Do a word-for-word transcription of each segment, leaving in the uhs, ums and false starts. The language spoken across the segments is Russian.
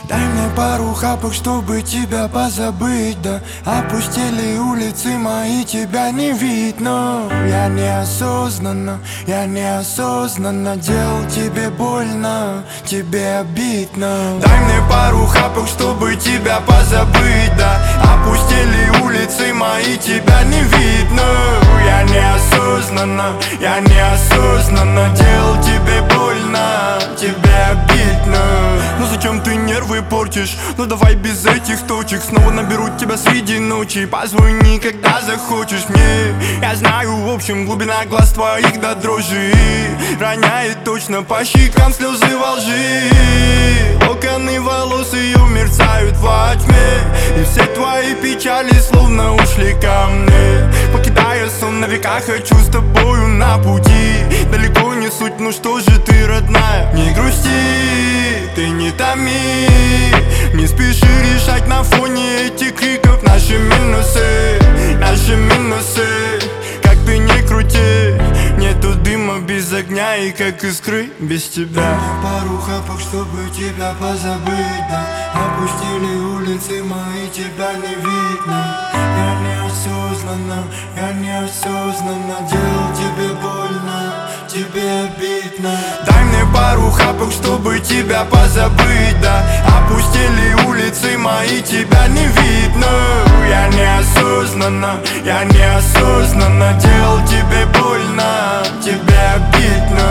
Дай мне пару хапок, чтобы тебя позабыть, да. Опустели улицы мои, тебя не видно. Я неосознанно, я неосознанно делал тебе больно, тебе обидно. Дай мне пару хапок, чтобы тебя позабыть, да. Опустели улицы мои, тебя не видно. Я неосознанно, я неосознанно делал тебе больно, тебе обидно. Ну зачем ты нервы портишь? Ну давай без этих точек. Снова наберу тебя среди ночи. Позвони, когда захочешь мне. Я знаю, в общем, глубина глаз твоих до дрожи роняет точно по щекам слезы во лжи. Локоны волос ее мерцают во тьме, и все твои печали словно ушли ко мне. Покидая сон на века, хочу с тобою на пути. Далеко не суть, ну что же ты, родная, не грусти, ты не томи. Не спеши решать на фоне этих криков наши минусы, наши минусы. Как ты не крути, нету дыма без огня и как искры без тебя. Пару хапок, чтобы тебя позабыть, да. Опустили улицы мои, тебя не видно. Я неосознанно, я неосознанно делал тебе больно, тебе обидно. Дай мне пару хапок, чтобы тебя позабыть, да. Опустили улицы мои, тебя не видно. Я неосознанно, я неосознанно делал тебе больно, тебе обидно.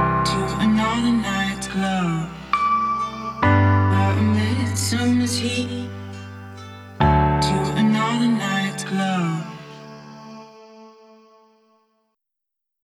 Summer's heat